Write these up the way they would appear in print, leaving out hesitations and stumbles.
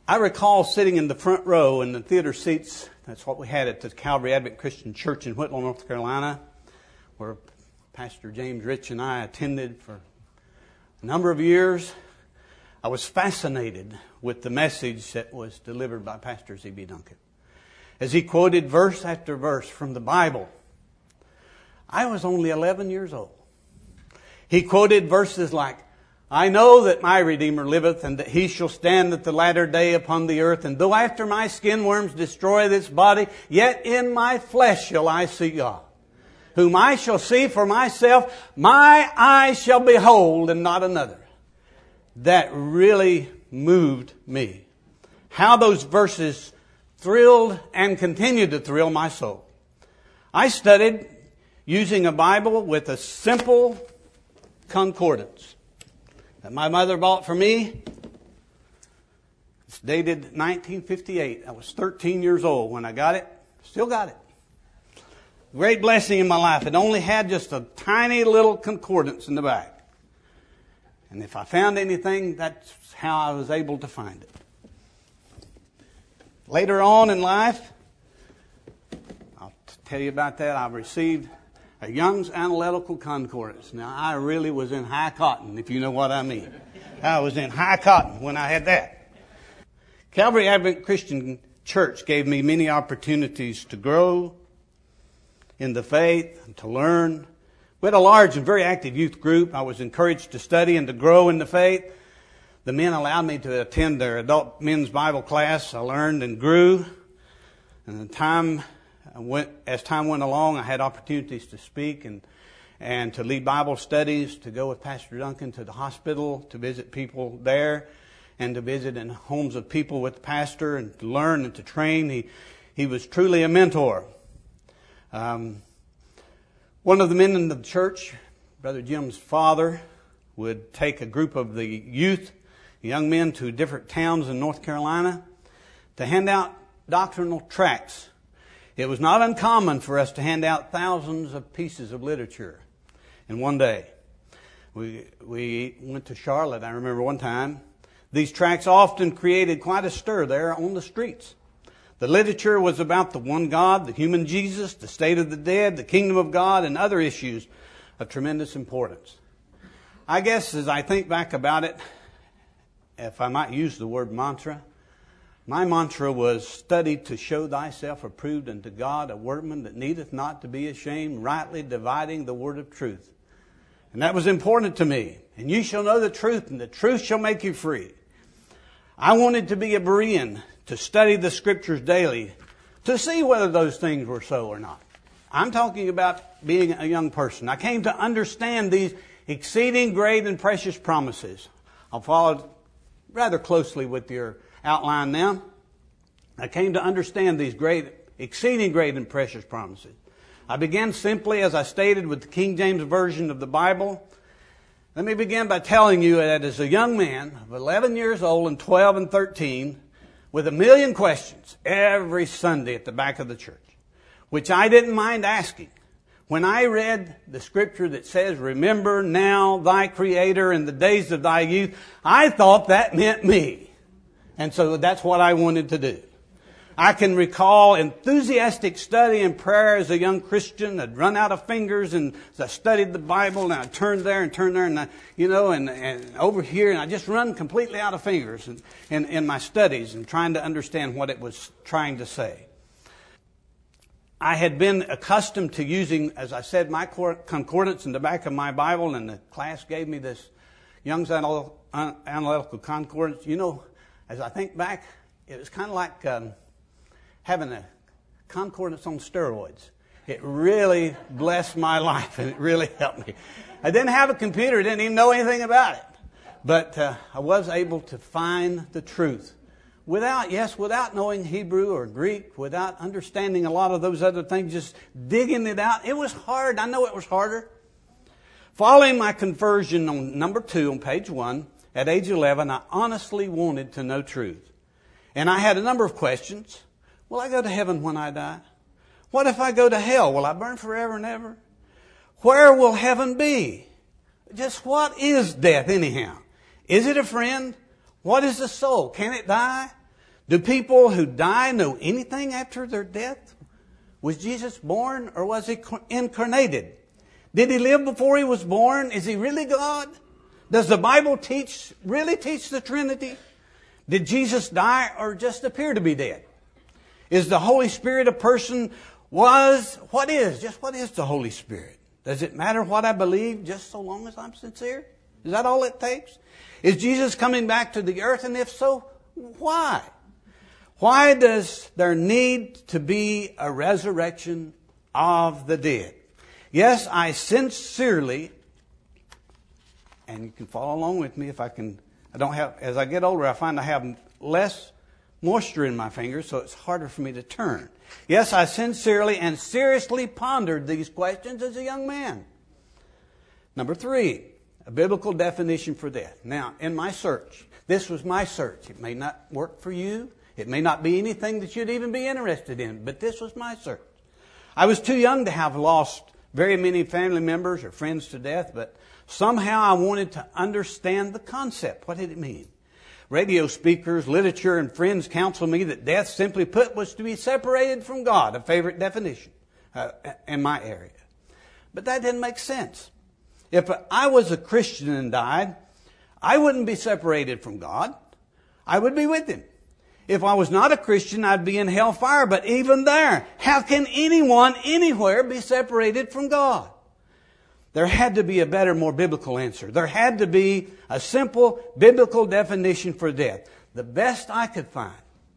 I recall sitting in the front row in the theater seats. That's what we had at the Calvary Advent Christian Church in Whitlow, North Carolina, where Pastor James Rich and I attended for a number of years. I was fascinated with the message that was delivered by Pastor Z.B. Duncan. As he quoted verse after verse from the Bible, I was only 11 years old. He quoted verses like, I know that my Redeemer liveth, and that he shall stand at the latter day upon the earth. And though after my skin worms destroy this body, yet in my flesh shall I see God, whom I shall see for myself. My eyes shall behold, and not another. That really moved me. How those verses thrilled and continue to thrill my soul. I studied using a Bible with a simple concordance that my mother bought for me. It's dated 1958. I was 13 years old when I got it. Still got it. Great blessing in my life. It only had just a tiny little concordance in the back. And if I found anything, that's how I was able to find it. Later on in life, I'll tell you about that, I received a Young's Analytical Concordance. Now, I really was in high cotton, if you know what I mean. I was in high cotton when I had that. Calvary Advent Christian Church gave me many opportunities to grow in the faith and to learn. We had a large and very active youth group. I was encouraged to study and to grow in the faith. The men allowed me to attend their adult men's Bible class. I learned and grew. And as time went along, I had opportunities to speak and to lead Bible studies, to go with Pastor Duncan to the hospital, to visit people there, and to visit in homes of people with the pastor, and to learn and to train. He was truly a mentor. One of the men in the church, Brother Jim's father, would take a group of the youth, young men, to different towns in North Carolina to hand out doctrinal tracts. It was not uncommon for us to hand out thousands of pieces of literature in one day. We went to Charlotte, I remember one time. These tracts often created quite a stir there on the streets. The literature was about the one God, the human Jesus, the state of the dead, the kingdom of God, and other issues of tremendous importance. I guess as I think back about it, if I might use the word mantra, my mantra was, study to show thyself approved unto God, a workman that needeth not to be ashamed, rightly dividing the word of truth. And that was important to me. And you shall know the truth, and the truth shall make you free. I wanted to be a Berean, to study the Scriptures daily, to see whether those things were so or not. I'm talking about being a young person. I came to understand these exceeding great and precious promises. I'll follow rather closely with your outline now. I came to understand these exceeding great and precious promises. I began simply, as I stated, with the King James Version of the Bible. Let me begin by telling you that as a young man of 11 years old and 12 and 13, with a million questions every Sunday at the back of the church, which I didn't mind asking. When I read the scripture that says, remember now thy Creator in the days of thy youth, I thought that meant me. And so that's what I wanted to do. I can recall enthusiastic study and prayer as a young Christian. I'd run out of fingers, and as I studied the Bible, and I turned there, and over here, and I just run completely out of fingers in my studies and trying to understand what it was trying to say. I had been accustomed to using, as I said, my concordance in the back of my Bible, and the class gave me this Young's Analytical Concordance. You know, as I think back, it was kind of like having a concordance on steroids. It really blessed my life, and it really helped me. I didn't have a computer, didn't even know anything about it. But I was able to find the truth. Without knowing Hebrew or Greek, without understanding a lot of those other things, just digging it out. It was hard. I know it was harder. Following my conversion on number 2 on page 1, at age 11, I honestly wanted to know truth. And I had a number of questions. Will I go to heaven when I die? What if I go to hell? Will I burn forever and ever? Where will heaven be? Just what is death anyhow? Is it a friend? What is the soul? Can it die? Do people who die know anything after their death? Was Jesus born or was he incarnated? Did he live before he was born? Is he really God? Does the Bible really teach the Trinity? Did Jesus die or just appear to be dead? Is the Holy Spirit a person? What is the Holy Spirit? Does it matter what I believe just so long as I'm sincere? Is that all it takes? Is Jesus coming back to the earth? And if so, why? Why does there need to be a resurrection of the dead? Yes, I sincerely, and you can follow along with me if I can. As I get older, I find I have less moisture in my fingers, so it's harder for me to turn. Yes, I sincerely and seriously pondered these questions as a young man. Number 3, a biblical definition for death. Now, in my search, this was my search. It may not work for you. It may not be anything that you'd even be interested in, but this was my search. I was too young to have lost very many family members or friends to death, but somehow I wanted to understand the concept. What did it mean? Radio speakers, literature, and friends counsel me that death, simply put, was to be separated from God, a favorite definition in my area. But that didn't make sense. If I was a Christian and died, I wouldn't be separated from God. I would be with Him. If I was not a Christian, I'd be in hellfire. But even there, how can anyone anywhere be separated from God? There had to be a better, more biblical answer. There had to be a simple biblical definition for death. The best I could find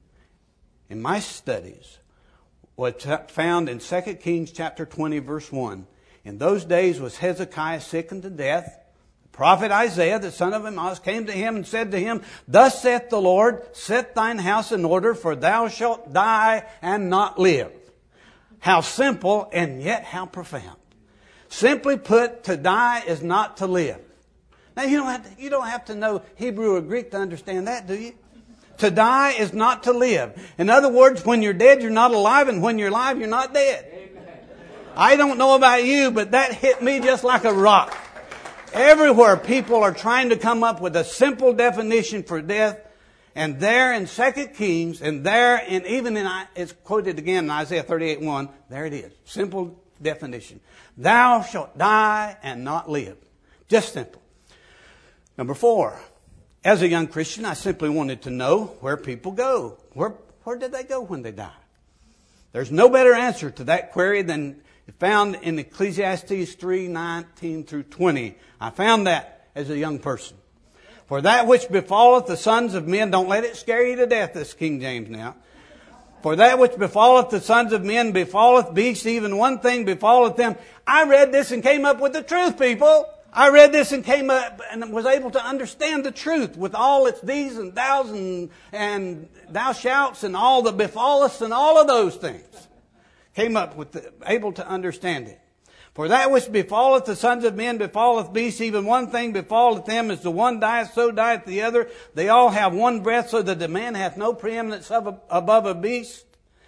in my studies was found in 2 Kings chapter 20, verse 1. In those days was Hezekiah sick unto death. The prophet Isaiah, the son of Amoz, came to him and said to him, Thus saith the Lord, set thine house in order, for thou shalt die and not live. How simple and yet how profound. Simply put, to die is not to live. Now, you don't have to know Hebrew or Greek to understand that, do you? To die is not to live. In other words, when you're dead, you're not alive, and when you're alive, you're not dead. I don't know about you, but that hit me just like a rock. Everywhere people are trying to come up with a simple definition for death, and there in 2 Kings, and there, and even in, it's quoted again in Isaiah 38:1, there it is. Simple definition. Thou shalt die and not live. Just simple. Number 4. As a young Christian, I simply wanted to know where people go. Where did they go when they die? There's no better answer to that query than found in Ecclesiastes 3:19 through 20. I found that as a young person. For that which befalleth the sons of men, don't let it scare you to death, this King James now. For that which befalleth the sons of men befalleth beasts, even one thing befalleth them. I read this and came up with the truth, people. I read this and came up and was able to understand the truth with all its these and thous and thou shalt and all the befalleth and all of those things. Came up with able to understand it. For that which befalleth the sons of men befalleth beasts, even one thing befalleth them, as the one dieth, so dieth the other. They all have one breath, so that the man hath no preeminence above a beast.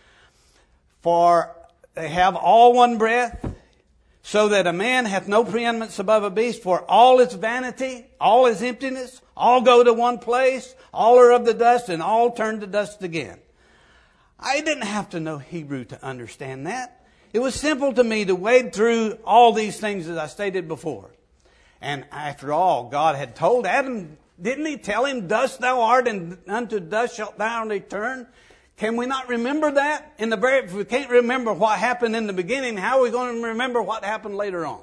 For they have all one breath, so that a man hath no preeminence above a beast. For all is vanity, all is emptiness, all go to one place, all are of the dust, and all turn to dust again. I didn't have to know Hebrew to understand that. It was simple to me to wade through all these things as I stated before. And after all, God had told Adam, didn't He tell him, dust thou art and unto dust shalt thou return? Can we not remember that? If we can't remember what happened in the beginning, how are we going to remember what happened later on?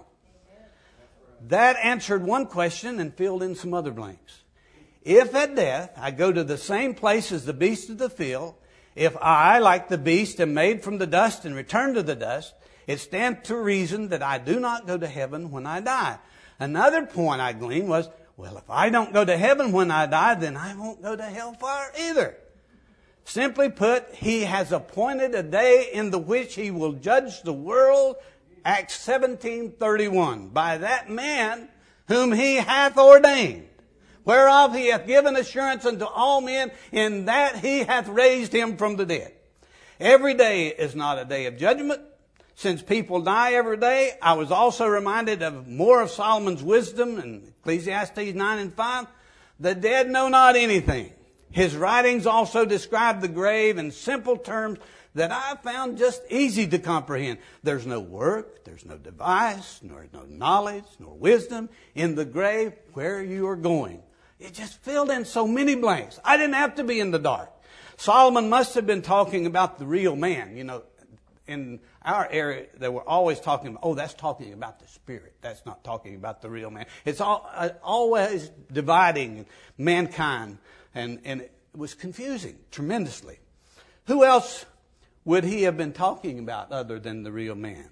That answered one question and filled in some other blanks. If at death I go to the same place as the beast of the field, if I, like the beast, am made from the dust and return to the dust, it stands to reason that I do not go to heaven when I die. Another point I gleaned was, well, if I don't go to heaven when I die, then I won't go to hellfire either. Simply put, He has appointed a day in the which He will judge the world, Acts 17:31, by that man whom He hath ordained, whereof He hath given assurance unto all men, in that He hath raised Him from the dead. Every day is not a day of judgment. Since people die every day, I was also reminded of more of Solomon's wisdom in Ecclesiastes 9:5. The dead know not anything, His writings also describe the grave in simple terms that I found just easy to comprehend. There's no work, there's no device, nor no knowledge, nor wisdom in the grave where you are going. It just filled in so many blanks. I didn't have to be in the dark. Solomon must have been talking about the real man. You know, in our area, they were always talking about, oh, that's talking about the spirit. That's not talking about the real man. It's always dividing mankind, and it was confusing tremendously. Who else would he have been talking about other than the real man?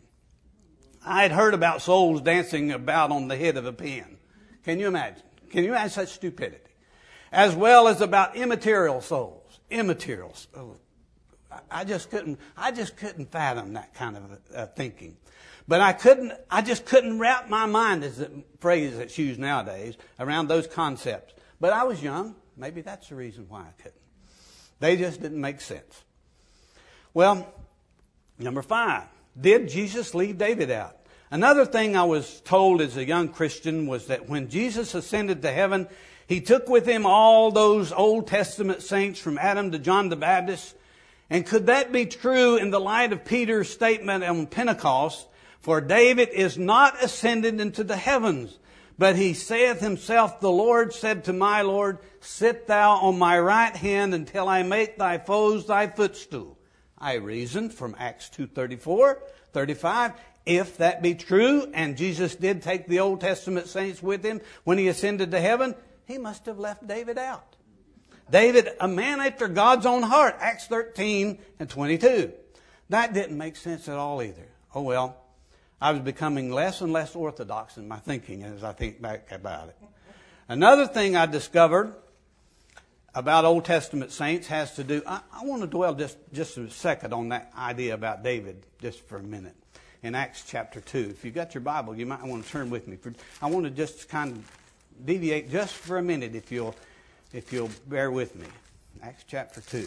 I had heard about souls dancing about on the head of a pin. Can you imagine? Can you imagine such stupidity? As well as about immaterial souls. Immaterials. Oh, I just couldn't fathom that kind of thinking. But I just couldn't wrap my mind, is the phrase that's used nowadays, around those concepts. But I was young. Maybe that's the reason why I couldn't. They just didn't make sense. Well, number 5, did Jesus leave David out? Another thing I was told as a young Christian was that when Jesus ascended to heaven, he took with him all those Old Testament saints from Adam to John the Baptist. And could that be true in the light of Peter's statement on Pentecost? For David is not ascended into the heavens, but he saith himself, the Lord said to my Lord, sit thou on my right hand until I make thy foes thy footstool. I reasoned from Acts 2:34, 35, if that be true, and Jesus did take the Old Testament saints with him when he ascended to heaven, he must have left David out. David, a man after God's own heart, Acts 13 and 22. That didn't make sense at all either. Oh well, I was becoming less and less orthodox in my thinking as I think back about it. Another thing I discovered about Old Testament saints has to do, I want to dwell just a second on that idea about David just for a minute. In Acts chapter 2. If you've got your Bible, you might want to turn with me. I want to just kind of deviate just for a minute if you'll bear with me. Acts chapter 2.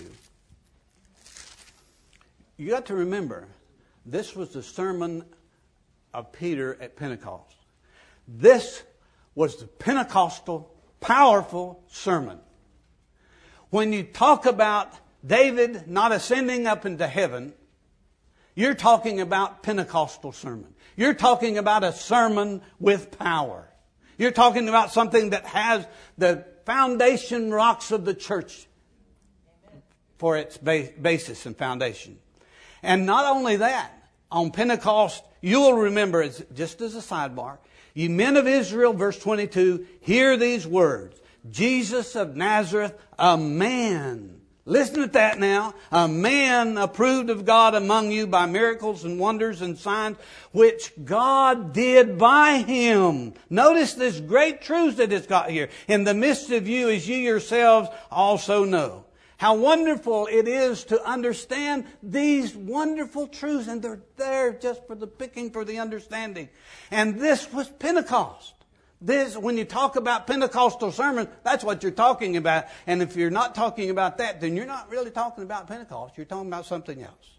You got to remember, this was the sermon of Peter at Pentecost. This was the Pentecostal, powerful sermon. When you talk about David not ascending up into heaven, you're talking about Pentecostal sermon. You're talking about a sermon with power. You're talking about something that has the foundation rocks of the church for its basis and foundation. And not only that, on Pentecost, you will remember, just as a sidebar, ye men of Israel, verse 22, hear these words. Jesus of Nazareth, a man. Listen to that now. A man approved of God among you by miracles and wonders and signs, which God did by him. Notice this great truth that it's got here. In the midst of you, as you yourselves also know. How wonderful it is to understand these wonderful truths. And they're there just for the picking, for the understanding. And this was Pentecost. This, when you talk about Pentecostal sermons, that's what you're talking about. And if you're not talking about that, then you're not really talking about Pentecost. You're talking about something else.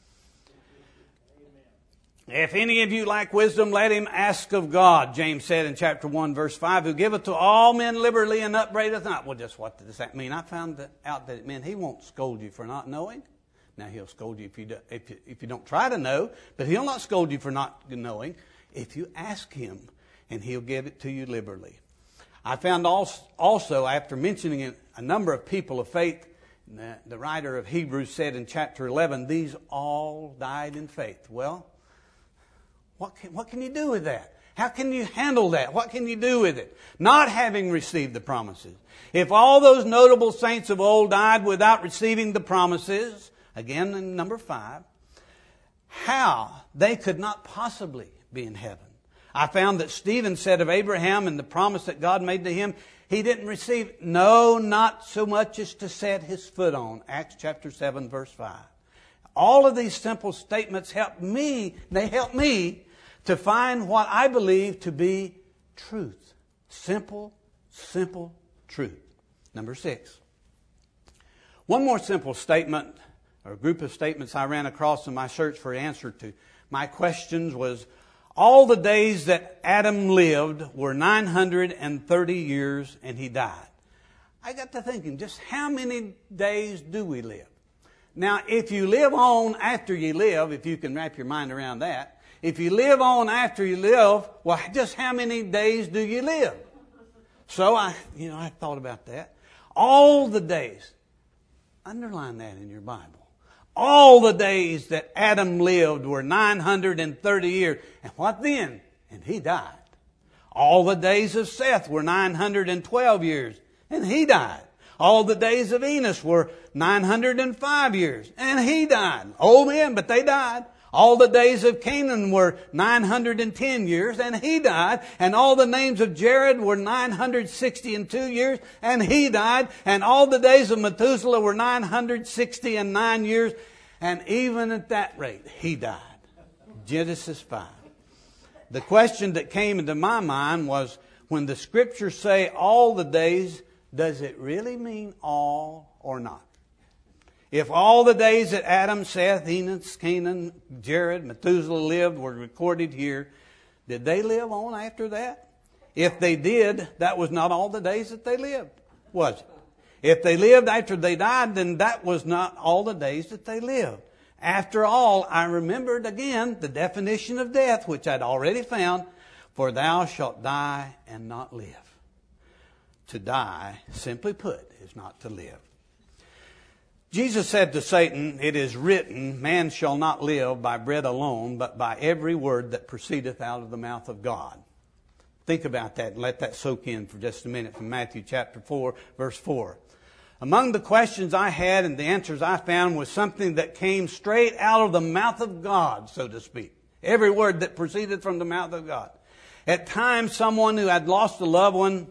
Amen. If any of you lack wisdom, let him ask of God, James said in chapter 1, verse 5, who giveth to all men liberally and upbraideth not. Well, just what does that mean? I found out that it meant he won't scold you for not knowing. Now, he'll scold you if you don't try to know, but he'll not scold you for not knowing if you ask him. And he'll give it to you liberally. I found also, after mentioning a number of people of faith, the writer of Hebrews said in chapter 11, these all died in faith. Well, what can you do with that? How can you handle that? What can you do with it? Not having received the promises. If all those notable saints of old died without receiving the promises, again in number 5, how they could not possibly be in heaven. I found that Stephen said of Abraham and the promise that God made to him, he didn't receive, no, not so much as to set his foot on. Acts chapter 7, verse 5. All of these simple statements help me to find what I believe to be truth. Simple truth. Number 6. One more simple statement, or a group of statements I ran across in my search for an answer to my questions was, all the days that Adam lived were 930 years and he died. I got to thinking, just how many days do we live? Now, if you live on after you live, if you can wrap your mind around that, if you live on after you live, well, just how many days do you live? So I thought about that. All the days. Underline that in your Bible. All the days that Adam lived were 930 years. And what then? And he died. All the days of Seth were 912 years. And he died. All the days of Enos were 905 years. And he died. Old men, but they died. All the days of Canaan were 910 years, and he died. And all the names of Jared were 962 years, and he died. And all the days of Methuselah were 969 years, and even at that rate, he died. Genesis 5. The question that came into my mind was, when the Scriptures say all the days, does it really mean all or not? If all the days that Adam, Seth, Enos, Canaan, Jared, Methuselah lived were recorded here, did they live on after that? If they did, that was not all the days that they lived, was it? If they lived after they died, then that was not all the days that they lived. After all, I remembered again the definition of death, which I'd already found, for thou shalt die and not live. To die, simply put, is not to live. Jesus said to Satan, it is written, man shall not live by bread alone, but by every word that proceedeth out of the mouth of God. Think about that and let that soak in for just a minute from Matthew chapter 4, verse 4. Among the questions I had and the answers I found was something that came straight out of the mouth of God, so to speak. Every word that proceeded from the mouth of God. At times, someone who had lost a loved one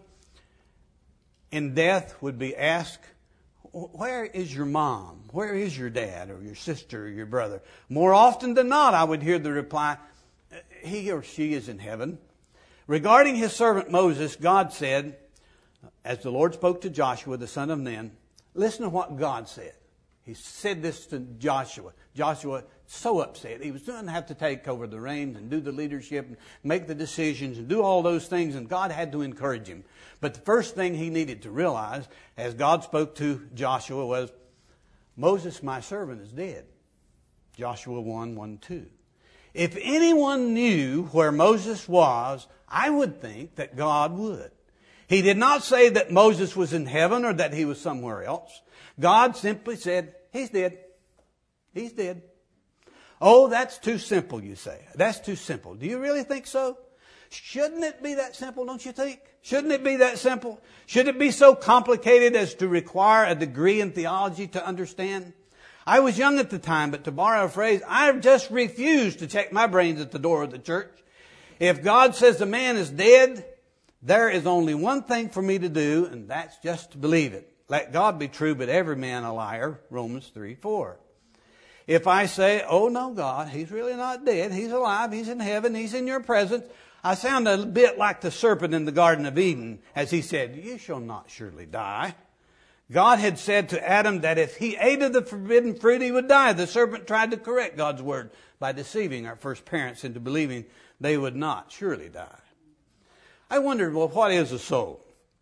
in death would be asked, where is your mom? Where is your dad or your sister or your brother? More often than not, I would hear the reply, he or she is in heaven. Regarding his servant Moses, God said, as the Lord spoke to Joshua, the son of Nun, listen to what God said. He said this to Joshua. Joshua, so upset. He was going to have to take over the reins and do the leadership and make the decisions and do all those things, and God had to encourage him. But the first thing he needed to realize, as God spoke to Joshua, was, Moses, my servant, is dead. Joshua 1:1-2. If anyone knew where Moses was, I would think that God would. He did not say that Moses was in heaven or that he was somewhere else. God simply said, he's dead. He's dead. Oh, that's too simple, you say. That's too simple. Do you really think so? Shouldn't it be that simple, don't you think? Shouldn't it be that simple? Should it be so complicated as to require a degree in theology to understand? I was young at the time, but to borrow a phrase, I just refused to check my brains at the door of the church. If God says the man is dead, there is only one thing for me to do, and that's just to believe it. Let God be true, but every man a liar, Romans 3:4. If I say, oh no, God, he's really not dead, he's alive, he's in heaven, he's in your presence, I sound a bit like the serpent in the Garden of Eden, as he said, you shall not surely die. God had said to Adam that if he ate of the forbidden fruit, he would die. The serpent tried to correct God's word by deceiving our first parents into believing they would not surely die. I wondered, well, what is a soul?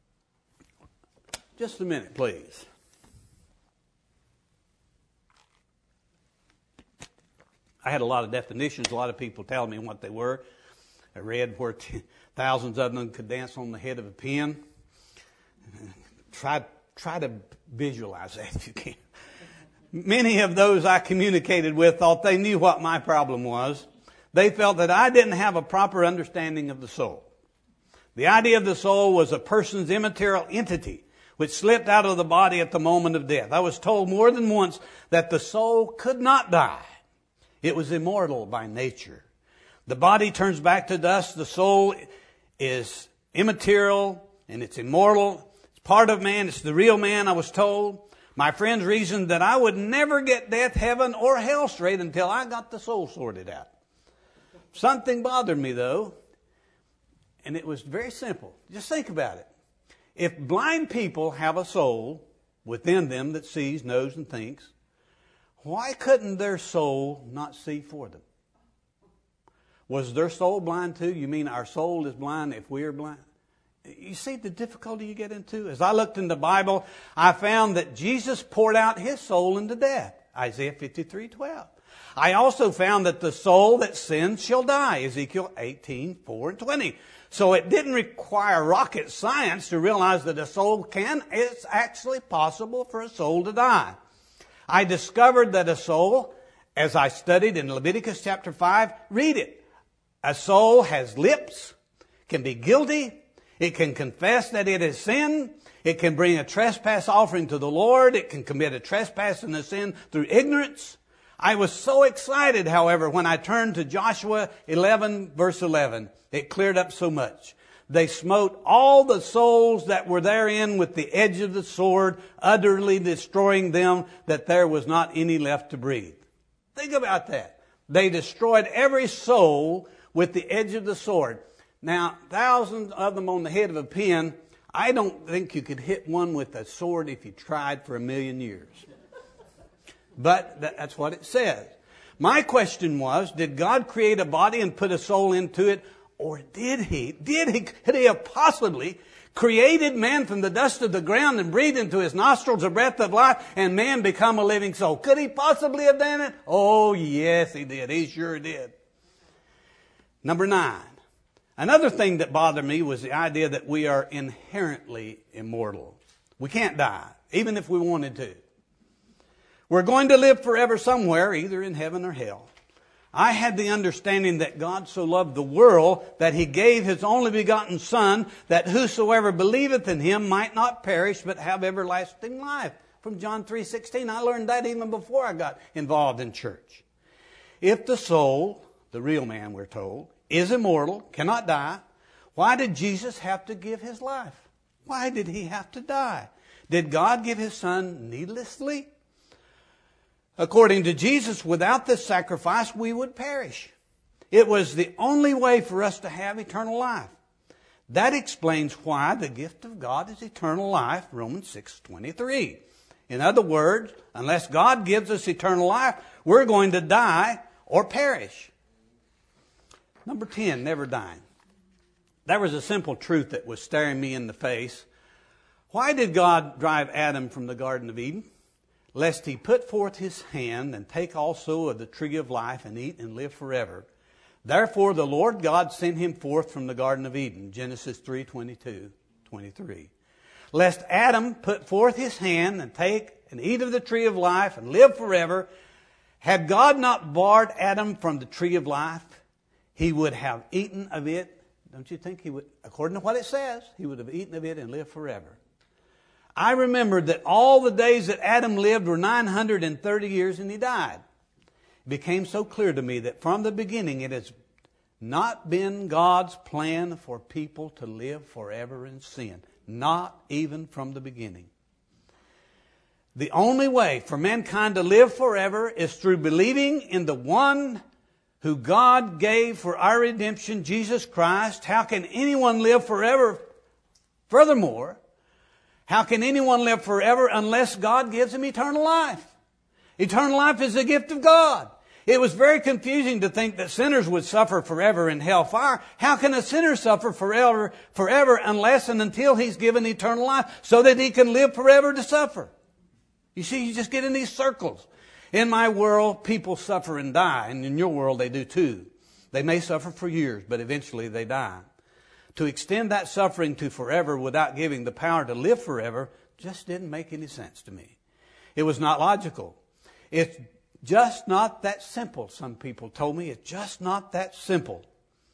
Just a minute, please. I had a lot of definitions. A lot of people tell me what they were. I read where thousands of them could dance on the head of a pin. Try to visualize that if you can. Many of those I communicated with thought they knew what my problem was. They felt that I didn't have a proper understanding of the soul. The idea of the soul was a person's immaterial entity which slipped out of the body at the moment of death. I was told more than once that the soul could not die. It was immortal by nature. The body turns back to dust. The soul is immaterial and it's immortal. It's part of man. It's the real man, I was told. My friends reasoned that I would never get death, heaven, or hell straight until I got the soul sorted out. Something bothered me, though, and it was very simple. Just think about it. If blind people have a soul within them that sees, knows, and thinks, why couldn't their soul not see for them? Was their soul blind too? You mean our soul is blind if we are blind? You see the difficulty you get into? As I looked in the Bible, I found that Jesus poured out his soul into death. Isaiah 53:12. I also found that the soul that sins shall die. Ezekiel 18:4-20. So it didn't require rocket science to realize that it's actually possible for a soul to die. I discovered that a soul, as I studied in Leviticus chapter 5, read it. A soul has lips, can be guilty, it can confess that it has sinned, it can bring a trespass offering to the Lord, it can commit a trespass and a sin through ignorance. I was so excited, however, when I turned to Joshua 11, verse 11. It cleared up so much. They smote all the souls that were therein with the edge of the sword, utterly destroying them, that there was not any left to breathe. Think about that. They destroyed every soul with the edge of the sword. Now, thousands of them on the head of a pin. I don't think you could hit one with a sword if you tried for 1,000,000 years. But that's what it says. My question was, did God create a body and put a soul into it? Or could he have possibly created man from the dust of the ground and breathed into his nostrils the breath of life and man become a living soul? Could he possibly have done it? Oh, yes, he did. He sure did. Number 9. Another thing that bothered me was the idea that we are inherently immortal. We can't die, even if we wanted to. We're going to live forever somewhere, either in heaven or hell. I had the understanding that God so loved the world that he gave his only begotten Son, that whosoever believeth in him might not perish but have everlasting life. From John 3:16, I learned that even before I got involved in church. If the soul, the real man we're told, is immortal, cannot die, why did Jesus have to give his life? Why did he have to die? Did God give his Son needlessly? According to Jesus, without this sacrifice, we would perish. It was the only way for us to have eternal life. That explains why the gift of God is eternal life, Romans 6:23. In other words, unless God gives us eternal life, we're going to die or perish. Number 10, never dying. There was a simple truth that was staring me in the face. Why did God drive Adam from the Garden of Eden? Lest he put forth his hand and take also of the tree of life and eat and live forever. Therefore the Lord God sent him forth from the Garden of Eden. Genesis 3:22-23. Lest Adam put forth his hand and take and eat of the tree of life and live forever. Had God not barred Adam from the tree of life, he would have eaten of it. Don't you think he would, according to what it says, he would have eaten of it and lived forever? I remembered that all the days that Adam lived were 930 years and he died. It became so clear to me that from the beginning it has not been God's plan for people to live forever in sin. Not even from the beginning. The only way for mankind to live forever is through believing in the one who God gave for our redemption, Jesus Christ. How can anyone live forever? Furthermore, how can anyone live forever unless God gives him eternal life? Eternal life is a gift of God. It was very confusing to think that sinners would suffer forever in hellfire. How can a sinner suffer forever unless and until he's given eternal life so that he can live forever to suffer? You see, you just get in these circles. In my world, people suffer and die, and in your world they do too. They may suffer for years, but eventually they die. To extend that suffering to forever without giving the power to live forever just didn't make any sense to me. It was not logical. It's just not that simple, some people told me. It's just not that simple.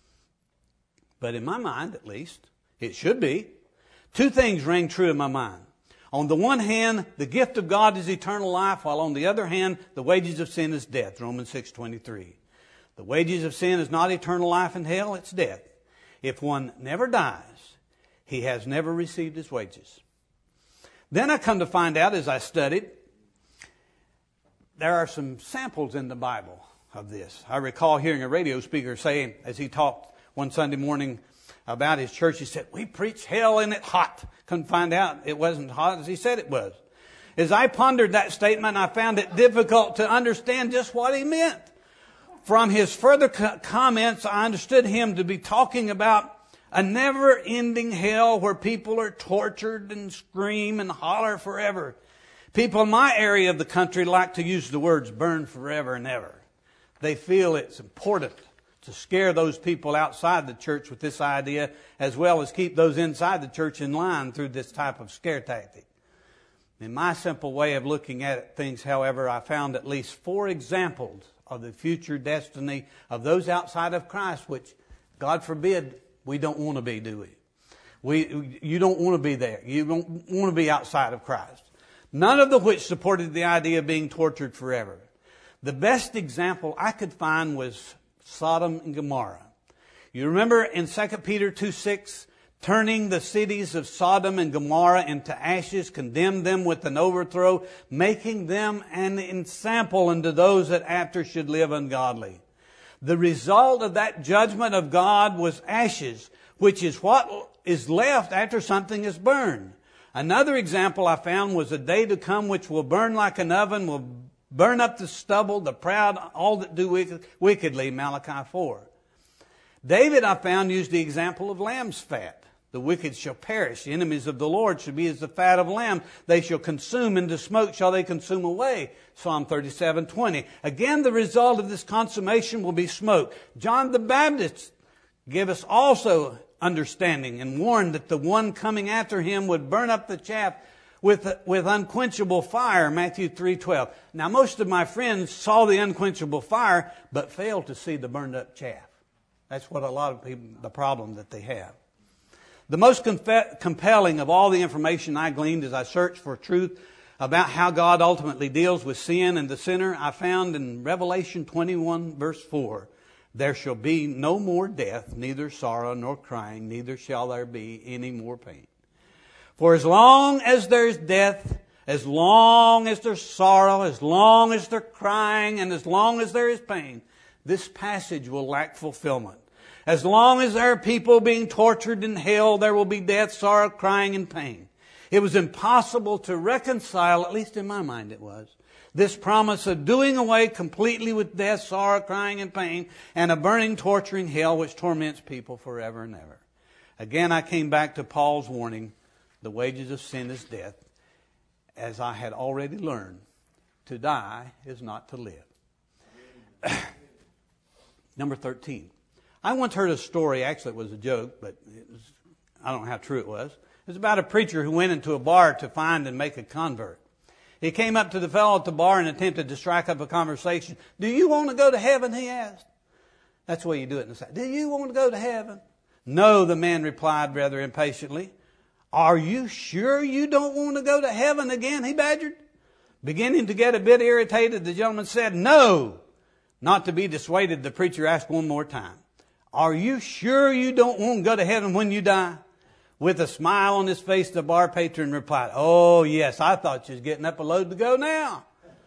But in my mind, at least, it should be. Two things rang true in my mind. On the one hand, the gift of God is eternal life, while on the other hand, the wages of sin is death, Romans 6:23. The wages of sin is not eternal life in hell, it's death. If one never dies, he has never received his wages. Then I come to find out as I studied, there are some samples in the Bible of this. I recall hearing a radio speaker saying, as he talked one Sunday morning about his church, he said, "We preach hell and it's hot." Couldn't find out it wasn't hot as he said it was. As I pondered that statement, I found it difficult to understand just what he meant. From his further comments, I understood him to be talking about A never-ending hell where people are tortured and scream and holler forever. People in my area of the country like to use the words burn forever and ever. They feel it's important to scare those people outside the church with this idea, as well as keep those inside the church in line through this type of scare tactic. In my simple way of looking at things, however, I found at least 4 examples of the future destiny of those outside of Christ, which, God forbid, we don't want to be, do we? You don't want to be there. You don't want to be outside of Christ. None of which supported the idea of being tortured forever. The best example I could find was Sodom and Gomorrah. You remember in 2 Peter 2:6, turning the cities of Sodom and Gomorrah into ashes, condemned them with an overthrow, making them an ensample unto those that after should live ungodly. The result of that judgment of God was ashes, which is what is left after something is burned. Another example I found was a day to come which will burn like an oven, will burn up the stubble, the proud, all that do wickedly, Malachi 4. David, I found, used the example of lamb's fat. The wicked shall perish. The enemies of the Lord shall be as the fat of lamb. They shall consume, into smoke shall they consume away. Psalm 37:20. Again, the result of this consummation will be smoke. John the Baptist gave us also understanding and warned that the one coming after him would burn up the chaff with unquenchable fire, Matthew 3:12. Now, most of my friends saw the unquenchable fire, but failed to see the burned up chaff. That's what a lot of people, the problem that they have. The most compelling of all the information I gleaned as I searched for truth about how God ultimately deals with sin and the sinner, I found in Revelation 21 verse 4, there shall be no more death, neither sorrow nor crying, neither shall there be any more pain. For as long as there's death, as long as there's sorrow, as long as there's crying, and as long as there is pain, this passage will lack fulfillment. As long as there are people being tortured in hell, there will be death, sorrow, crying, and pain. It was impossible to reconcile, at least in my mind it was, this promise of doing away completely with death, sorrow, crying, and pain, and a burning, torturing hell which torments people forever and ever. Again, I came back to Paul's warning, the wages of sin is death. As I had already learned, to die is not to live. Number 13. I once heard a story, actually it was a joke, but I don't know how true it was. It was about a preacher who went into a bar to find and make a convert. He came up to the fellow at the bar and attempted to strike up a conversation. Do you want to go to heaven? He asked. That's the way you do it in the South. Do you want to go to heaven? No, the man replied rather impatiently. Are you sure you don't want to go to heaven again? He badgered. Beginning to get a bit irritated, the gentleman said, no. Not to be dissuaded, the preacher asked one more time. Are you sure you don't want to go to heaven when you die? With a smile on his face, the bar patron replied, oh yes, I thought you was getting up a load to go now.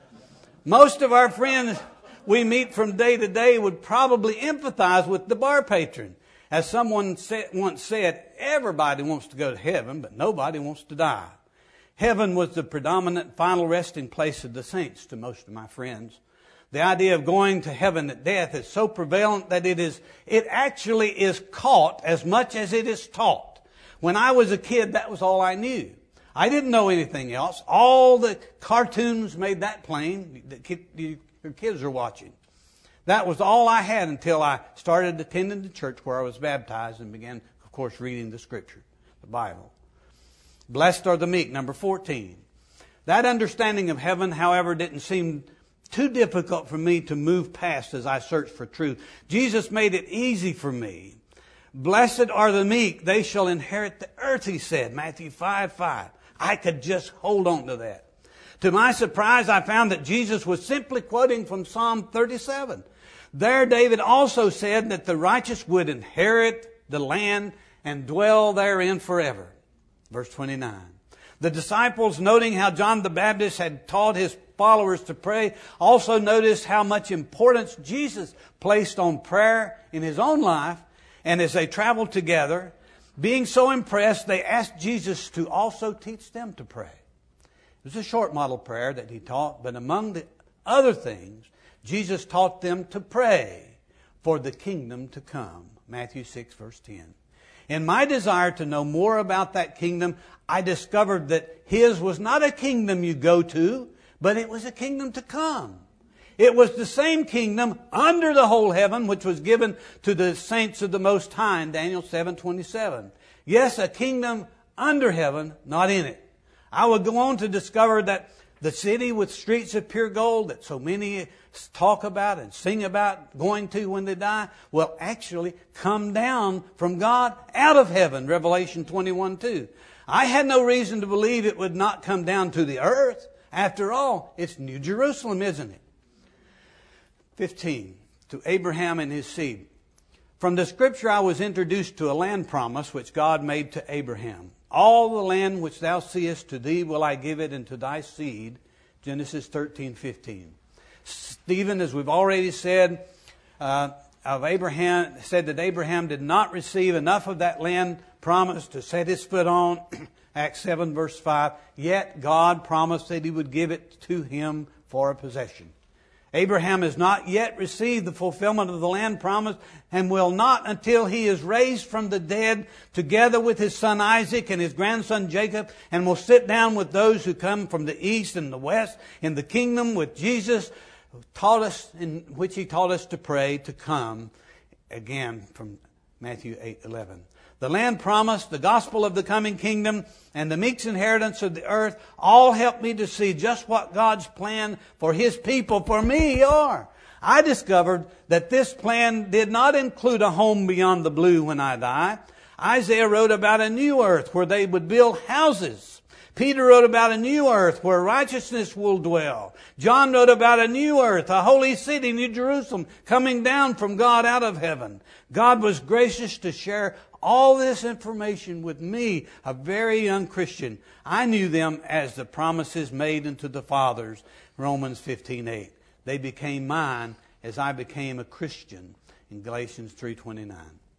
Most of our friends we meet from day to day would probably empathize with the bar patron. As someone once said, everybody wants to go to heaven, but nobody wants to die. Heaven was the predominant final resting place of the saints to most of my friends. The idea of going to heaven at death is so prevalent that it actually is caught as much as it is taught. When I was a kid, that was all I knew. I didn't know anything else. All the cartoons made that plain. Your kids are watching. That was all I had until I started attending the church where I was baptized and began, of course, reading the Scripture, the Bible. Blessed are the meek, number 14. That understanding of heaven, however, didn't seem too difficult for me to move past as I searched for truth. Jesus made it easy for me. Blessed are the meek, they shall inherit the earth, he said, Matthew 5:5. I could just hold on to that. To my surprise, I found that Jesus was simply quoting from Psalm 37. There, David also said that the righteous would inherit the land and dwell therein forever. Verse 29. The disciples, noting how John the Baptist had taught his followers to pray, also noticed how much importance Jesus placed on prayer in his own life. And as they traveled together, being so impressed, they asked Jesus to also teach them to pray. It was a short model prayer that he taught, but among the other things, Jesus taught them to pray for the kingdom to come. Matthew 6, verse 10. In my desire to know more about that kingdom, I discovered that His was not a kingdom you go to, but it was a kingdom to come. It was the same kingdom under the whole heaven, which was given to the saints of the Most High in Daniel 7:27. Yes, a kingdom under heaven, not in it. I would go on to discover that the city with streets of pure gold that so many talk about and sing about going to when they die will actually come down from God out of heaven, Revelation 21:2. I had no reason to believe it would not come down to the earth. After all, it's New Jerusalem, isn't it? 15. To Abraham and his seed. From the scripture I was introduced to a land promise which God made to Abraham. All the land which thou seest, to thee will I give it, and to thy seed. Genesis 13:15. Stephen, as we've already said, of Abraham, said that Abraham did not receive enough of that land promise to set his foot on. Acts 7 verse 5. Yet God promised that He would give it to him for a possession. Abraham has not yet received the fulfillment of the land promise and will not until he is raised from the dead together with his son Isaac and his grandson Jacob, and will sit down with those who come from the east and the west in the kingdom with Jesus, in which He taught us to pray to come, again from Matthew 8:11. The land promise, the gospel of the coming kingdom, and the meek's inheritance of the earth all help me to see just what God's plan for His people, for me, are. I discovered that this plan did not include a home beyond the blue when I die. Isaiah wrote about a new earth where they would build houses. Peter wrote about a new earth where righteousness will dwell. John wrote about a new earth, a holy city, New Jerusalem, coming down from God out of heaven. God was gracious to share all this information with me, a very young Christian. I knew them as the promises made unto the fathers, Romans 15:8. They became mine as I became a Christian in Galatians 3:29.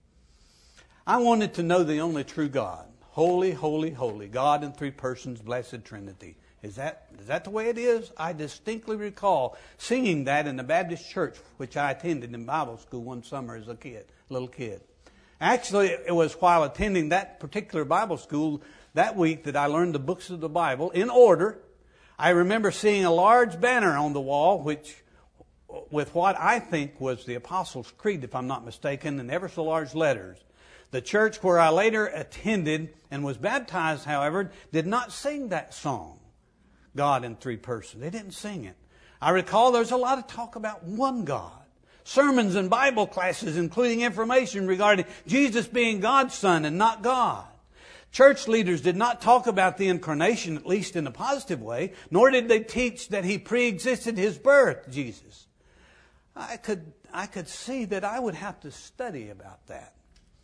I wanted to know the only true God. Holy, holy, holy, God in three persons, blessed Trinity. Is that the way it is? I distinctly recall singing that in the Baptist church, which I attended in Bible school one summer as a little kid. Actually, it was while attending that particular Bible school that week that I learned the books of the Bible in order. I remember seeing a large banner on the wall, with what I think was the Apostles' Creed, if I'm not mistaken, in ever so large letters. The church where I later attended and was baptized, however, did not sing that song, God in three persons. They didn't sing it. I recall there's a lot of talk about one God. Sermons and Bible classes including information regarding Jesus being God's Son and not God. Church leaders did not talk about the incarnation, at least in a positive way, nor did they teach that He pre-existed His birth, Jesus. I could see that I would have to study about that.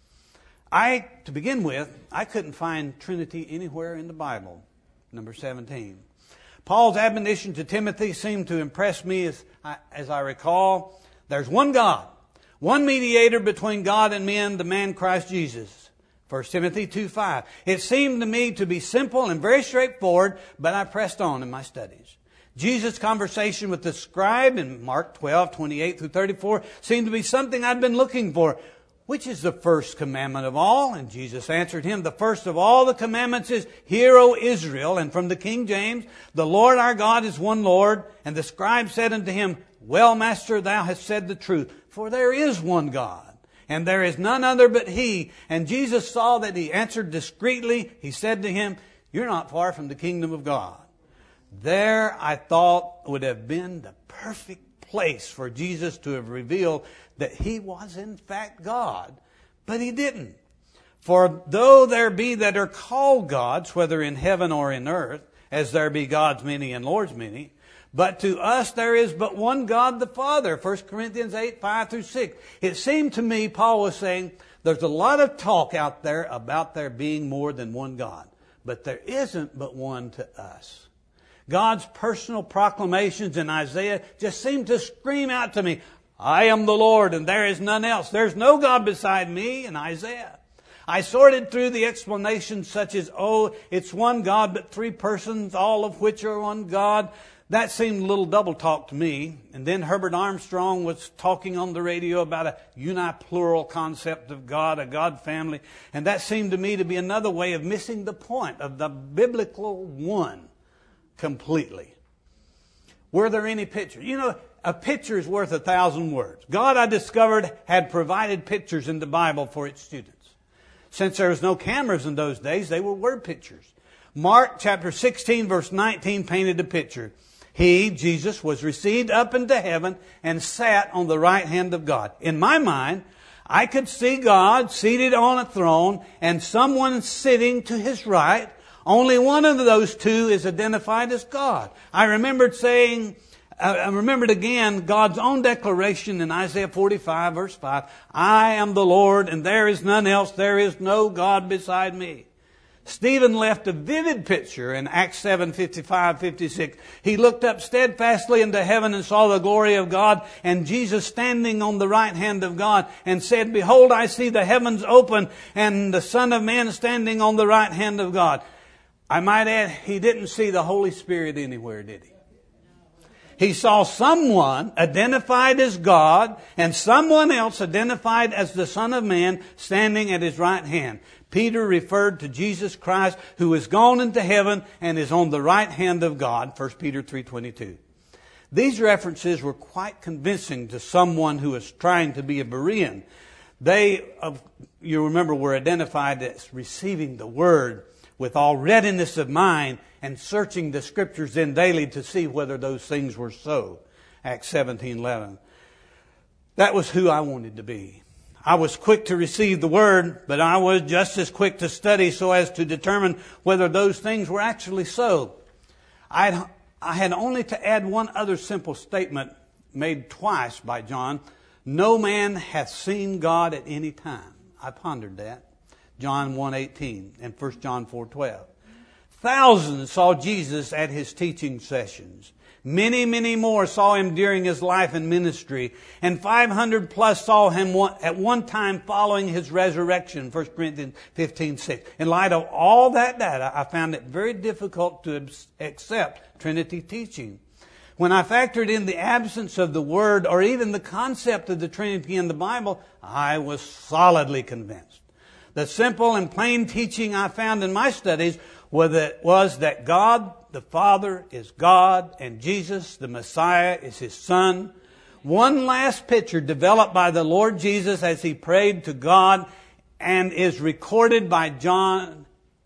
To begin with, I couldn't find Trinity anywhere in the Bible. Number 17. Paul's admonition to Timothy seemed to impress me as I recall. There's one God, one mediator between God and men, the man Christ Jesus. 1 Timothy 2:5. It seemed to me to be simple and very straightforward, but I pressed on in my studies. Jesus' conversation with the scribe in Mark 12:28-34 seemed to be something I'd been looking for. Which is the first commandment of all? And Jesus answered him, the first of all the commandments is, Hear, O Israel. And from the King James, the Lord our God is one Lord. And the scribe said unto him, Well, Master, thou hast said the truth. For there is one God, and there is none other but He. And Jesus saw that he answered discreetly. He said to him, You're not far from the kingdom of God. There, I thought, would have been the perfect place for Jesus to have revealed that He was in fact God, but He didn't. For though there be that are called gods, whether in heaven or in earth, as there be gods many and lords many, but to us there is but one God the Father. 1 Corinthians 8:5-6. It seemed to me Paul was saying there's a lot of talk out there about there being more than one God, but there isn't but one to us. God's personal proclamations in Isaiah just seem to scream out to me, I am the Lord and there is none else. There's no God beside me in Isaiah. I sorted through the explanations such as, it's one God but three persons, all of which are one God. That seemed a little double talk to me. And then Herbert Armstrong was talking on the radio about a uniplural concept of God, a God family. And that seemed to me to be another way of missing the point of the biblical one completely. Were there any pictures? You know, a picture is worth 1,000 words. God, I discovered, had provided pictures in the Bible for its students. Since there was no cameras in those days, they were word pictures. Mark chapter 16 verse 19 painted a picture. He, Jesus, was received up into heaven and sat on the right hand of God. In my mind, I could see God seated on a throne and someone sitting to His right. Only one of those two is identified as God. I remembered again God's own declaration in Isaiah 45 verse 5. I am the Lord and there is none else. There is no God beside me. Stephen left a vivid picture in Acts 7:55-56. He looked up steadfastly into heaven and saw the glory of God and Jesus standing on the right hand of God and said, Behold, I see the heavens open and the Son of Man standing on the right hand of God. I might add, he didn't see the Holy Spirit anywhere, did he? He saw someone identified as God and someone else identified as the Son of Man standing at His right hand. Peter referred to Jesus Christ who is gone into heaven and is on the right hand of God, 1 Peter 3:22. These references were quite convincing to someone who was trying to be a Berean. They, you remember, were identified as receiving the Word with all readiness of mind and searching the Scriptures in daily to see whether those things were so. Acts 17:11. That was who I wanted to be. I was quick to receive the Word, but I was just as quick to study so as to determine whether those things were actually so. I had only to add one other simple statement made twice by John. No man hath seen God at any time. I pondered that. John 1:18 and 1 John 4:12. Thousands saw Jesus at His teaching sessions. Many, many more saw Him during His life and ministry. And 500 plus saw Him at one time following His resurrection, 1 Corinthians 15:6. In light of all that data, I found it very difficult to accept Trinity teaching. When I factored in the absence of the Word or even the concept of the Trinity in the Bible, I was solidly convinced. The simple and plain teaching I found in my studies was that God the Father is God and Jesus the Messiah is His Son. One last picture developed by the Lord Jesus as He prayed to God and is recorded by John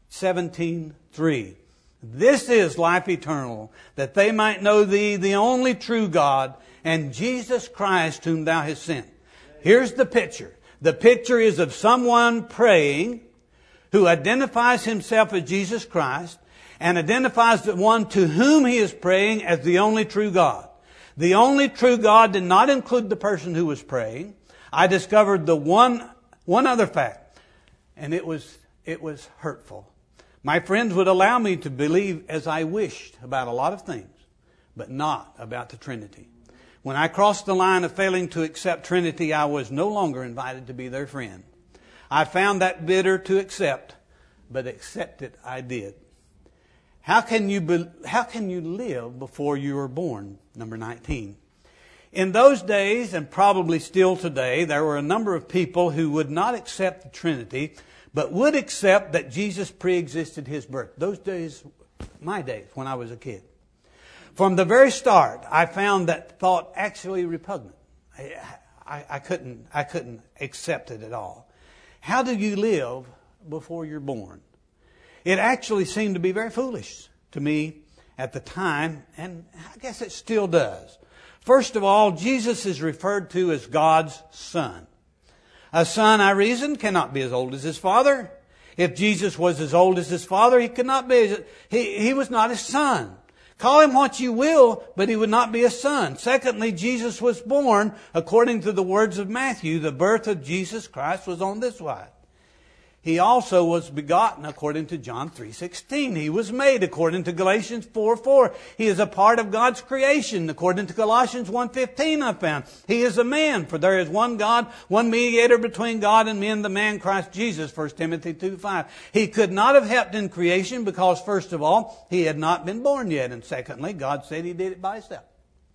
17:3. This is life eternal, that they might know Thee, the only true God, and Jesus Christ whom Thou hast sent. Here's the picture. The picture is of someone praying who identifies himself as Jesus Christ and identifies the one to whom he is praying as the only true God. The only true God did not include the person who was praying. I discovered the one other fact, and it was hurtful. My friends would allow me to believe as I wished about a lot of things, but not about the Trinity. When I crossed the line of failing to accept Trinity, I was no longer invited to be their friend. I found that bitter to accept, but accept it I did. How can you live before you were born? Number 19. In those days, and probably still today, there were a number of people who would not accept the Trinity, but would accept that Jesus pre-existed His birth. Those days, my days, when I was a kid. From the very start, I found that thought actually repugnant. I couldn't accept it at all. How do you live before you're born? It actually seemed to be very foolish to me at the time, and I guess it still does. First of all, Jesus is referred to as God's Son. A son, I reasoned, cannot be as old as his father. If Jesus was as old as His Father, He could not be. He was not His Son. Call Him what you will, but He would not be a son. Secondly, Jesus was born, according to the words of Matthew, the birth of Jesus Christ was on this wise. He also was begotten according to John 3:16. He was made according to Galatians 4:4. He is a part of God's creation according to Colossians 1:15 I found. He is a man, for there is one God, one mediator between God and men, the man Christ Jesus, 1 Timothy 2:5. He could not have helped in creation because, first of all, he had not been born yet. And secondly, God said he did it by himself.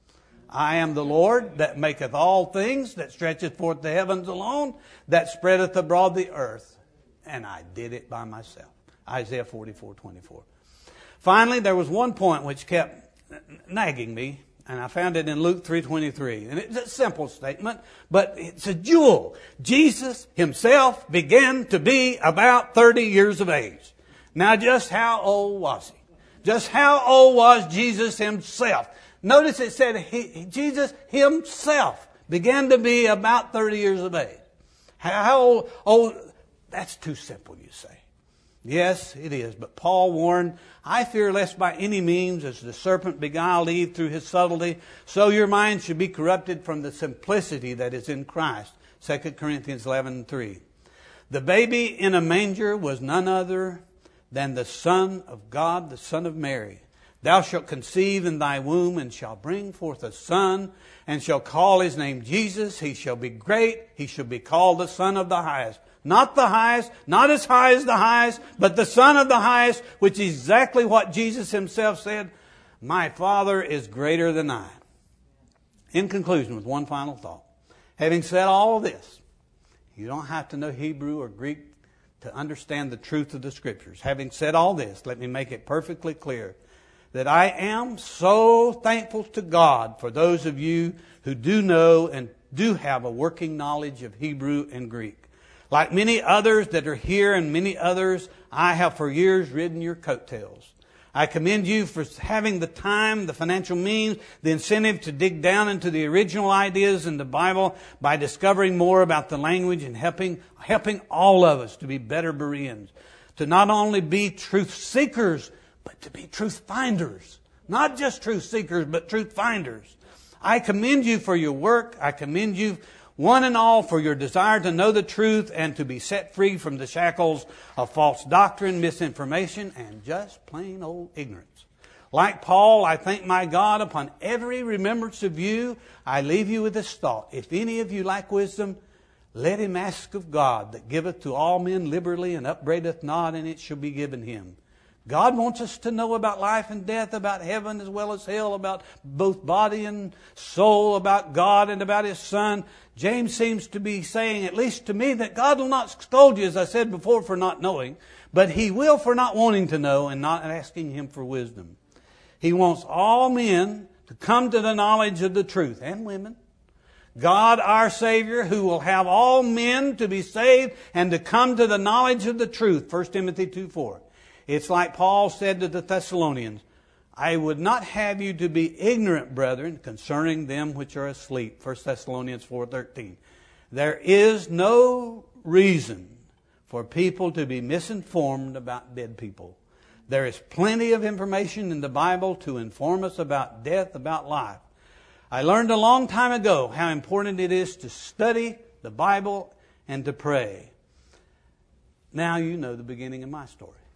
I am the Lord that maketh all things, that stretcheth forth the heavens alone, that spreadeth abroad the earth. And I did it by myself. Isaiah 44:24. Finally, there was one point which kept nagging me, and I found it in Luke 3:23. And it's a simple statement, but it's a jewel. Jesus himself began to be about 30 years of age. Now, just how old was he? Just how old was Jesus himself? Notice it said Jesus himself began to be about 30 years of age. How old? That's too simple, you say. Yes, it is. But Paul warned, I fear lest by any means, as the serpent beguiled Eve through his subtlety, so your mind should be corrupted from the simplicity that is in Christ. 2 Corinthians 11:3. The baby in a manger was none other than the Son of God, the Son of Mary. Thou shalt conceive in thy womb, and shalt bring forth a son, and shall call his name Jesus. He shall be great. He shall be called the Son of the Highest. Not the highest, not as high as the highest, but the Son of the Highest, which is exactly what Jesus himself said. My Father is greater than I. In conclusion, with one final thought. Having said all of this, you don't have to know Hebrew or Greek to understand the truth of the Scriptures. Having said all this, let me make it perfectly clear that I am so thankful to God for those of you who do know and do have a working knowledge of Hebrew and Greek. Like many others that are here and many others, I have for years ridden your coattails. I commend you for having the time, the financial means, the incentive to dig down into the original ideas in the Bible by discovering more about the language and helping all of us to be better Bereans. To not only be truth seekers, but to be truth finders. Not just truth seekers, but truth finders. I commend you for your work. I commend you one and all for your desire to know the truth and to be set free from the shackles of false doctrine, misinformation, and just plain old ignorance. Like Paul, I thank my God upon every remembrance of you. I leave you with this thought. If any of you lack wisdom, let him ask of God that giveth to all men liberally and upbraideth not, and it shall be given him. God wants us to know about life and death, about heaven as well as hell, about both body and soul, about God and about His Son. James seems to be saying, at least to me, that God will not scold you, as I said before, for not knowing, but He will for not wanting to know and not asking Him for wisdom. He wants all men to come to the knowledge of the truth, and women. God, our Savior, who will have all men to be saved and to come to the knowledge of the truth. 1 Timothy 2:4. It's like Paul said to the Thessalonians, I would not have you to be ignorant, brethren, concerning them which are asleep. 1 Thessalonians 4:13. There is no reason for people to be misinformed about dead people. There is plenty of information in the Bible to inform us about death, about life. I learned a long time ago how important it is to study the Bible and to pray. Now you know the beginning of my story.